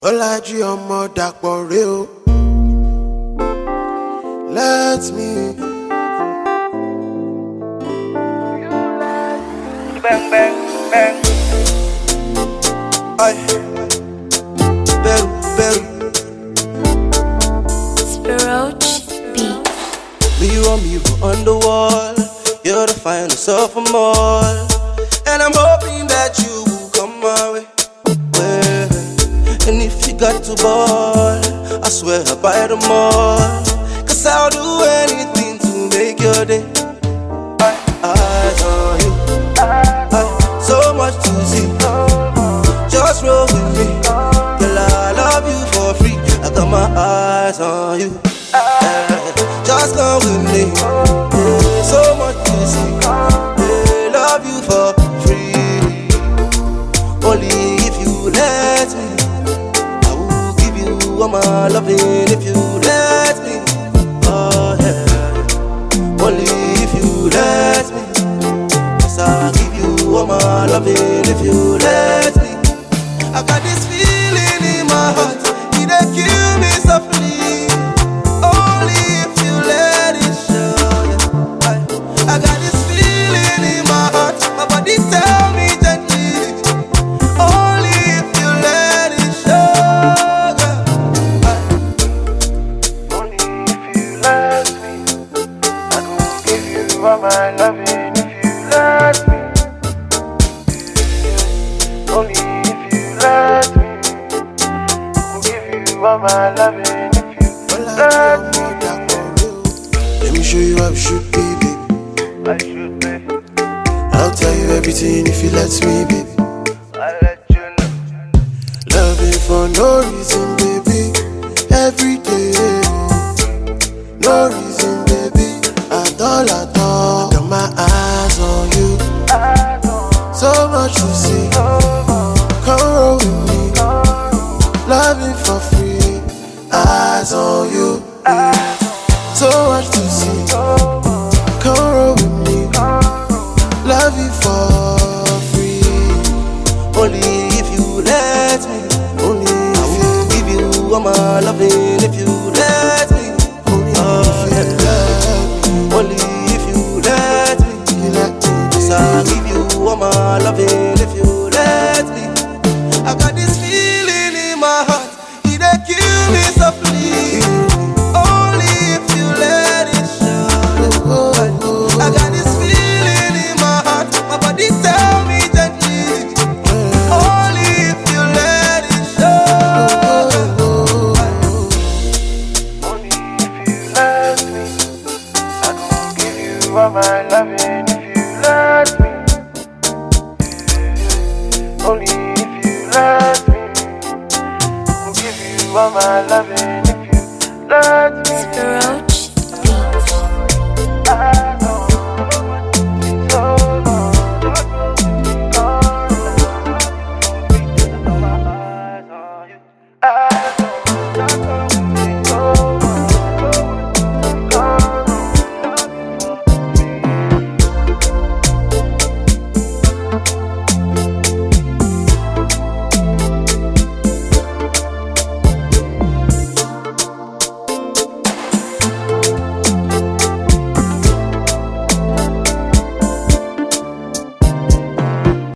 Ọlájí ọmọ Dàpọ̀ rè o. Let me. Bang, bang, bang. Ay. Peru, Peru. Spiroach beat. Mirror, mirror on the wall, you're the finest of them all, and I'm hoping that you will come my way. Well, and if you got to ball, I swear I'll buy them all, 'cause I'll do anything to make your day. Eyes on you, so much to see. Just roll with me, girl, I love you for free. I got my eyes on you. Just come with me, yeah, so much to see. Yeah, love you for free. Only if you let me, I will give you all my loving. If you let me, oh yeah. Only if you let me, yes, I'll give you all my loving. If you let me, I got this feeling in my heart, it dey kill me softly. I got this feeling in my heart, my body tell me gently. Only if you let it show, girl. Only if you let me, I gon' give you all my loving. If you let me, only if you let me, I'll give you all my loving. If you let me, let me show you how it should be, baby. I should be. I'll tell you everything if you let me, baby. I'll let you know. Loving for no reason, baby. Every day, no reason, baby. At all, at all. Got my eyes on you. So much to see. Come roll with me. Loving for free. Eyes on you. So much to see. Come roll with me. Love you for free. Only if you let me. Only I if you will give you all my loving. If you let me. only Oh, if you yeah. let me. Only if you let me. You let me, Yes, I'll give you all my loving. If you let me. I got this feeling in my heart, it dey kill me softly. Only if you let it show. I got this feeling in my heart, my body tell me gently. Only if you let it show. Only if you let me, I gon' give you all my loving. If you let me, only if you let me, I'll give you all my loving.